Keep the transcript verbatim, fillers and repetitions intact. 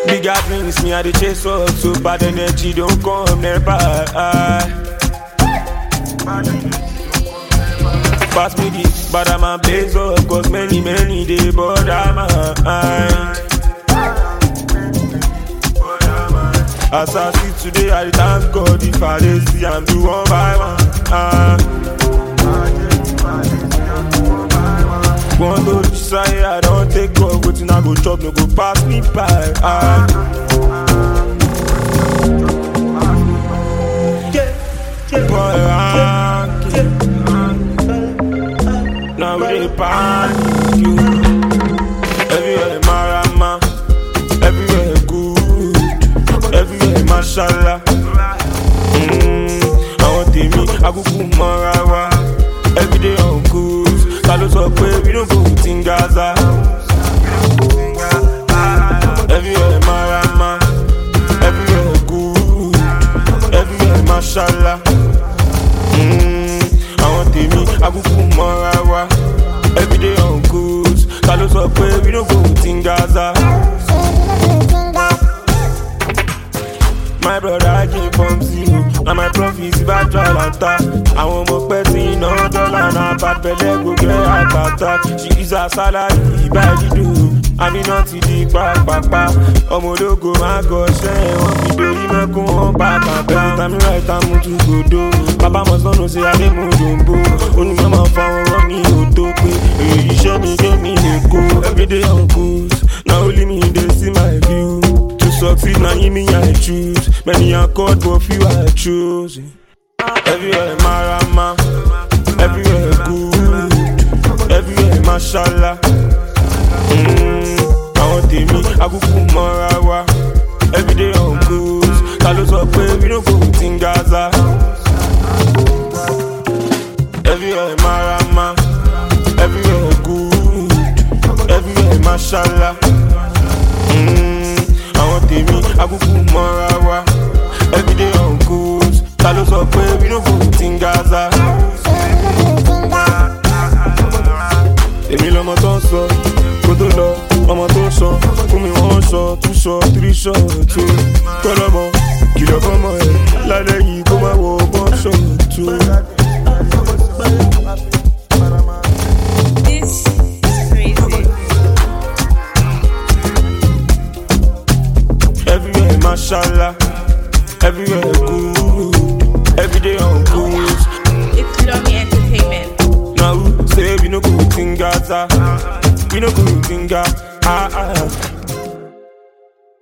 Bigger dreams, me I dey chase up, so bad energy don't come nearby. Pass me this, but I'm a blaze up, cause many, many they bother my mind. As I see today, I thank God if I dey see I'm do one by one. Uh. One to decide I don't take God, waiting I go chop, no go pass me by. Uh. Boy, I now we dey panic you. Everywhere marama, everywhere good, everywhere mashallah. Mm, I want me, I go put marawa. Every day on cruise, Carlos up we don't go in Gaza. Everywhere marama, everywhere good, everywhere mashallah. Mm, I want me, I go put marawa. Every day on cruise, Carlos up we don't go in Gaza. My brother I came from zero, and my profits back to Atlanta. I want more petty, no dollar, na bad belly go get heart attack. She is a salary, by the do. I mean not to the back, papa. Omo logo, my gosh, eh. One video, you make go on back and back. Tell me right, I'm to go do. Papa must not know say I didn't move jumbo. Only mama found one me who took me. You show me, give me the go. Every day on cruise, now only me they see my view. Succeed, now you me I choose. Many are caught, but few I choose. Everywhere marama, everywhere good, everywhere mashallah. Mm, I want me, I go put marawa. Every day on cruise, Carlos up we don't go in Gaza. Everywhere marama, everywhere good, everywhere mashallah. Mm, I want me, I go put marawa. Every day on cruise, Carlos up we don't go in Gaza. Èmi lọmọ tó ń sọ, kó tó lọ, ọmọ tó ń sọ. Fún mi one shot, two shot, three shot, two. Kọ́lọ́mọ, kìlọ̀ fọ́mọ ẹ̀, lálẹ́ yìí kó má wọ one shot, two. This is crazy. Everywhere mashallah, everywhere good, every day on cruise. It's Lomi Entertainment. Now who say we no go in Gaza? We no go in Gaza. Ah ah.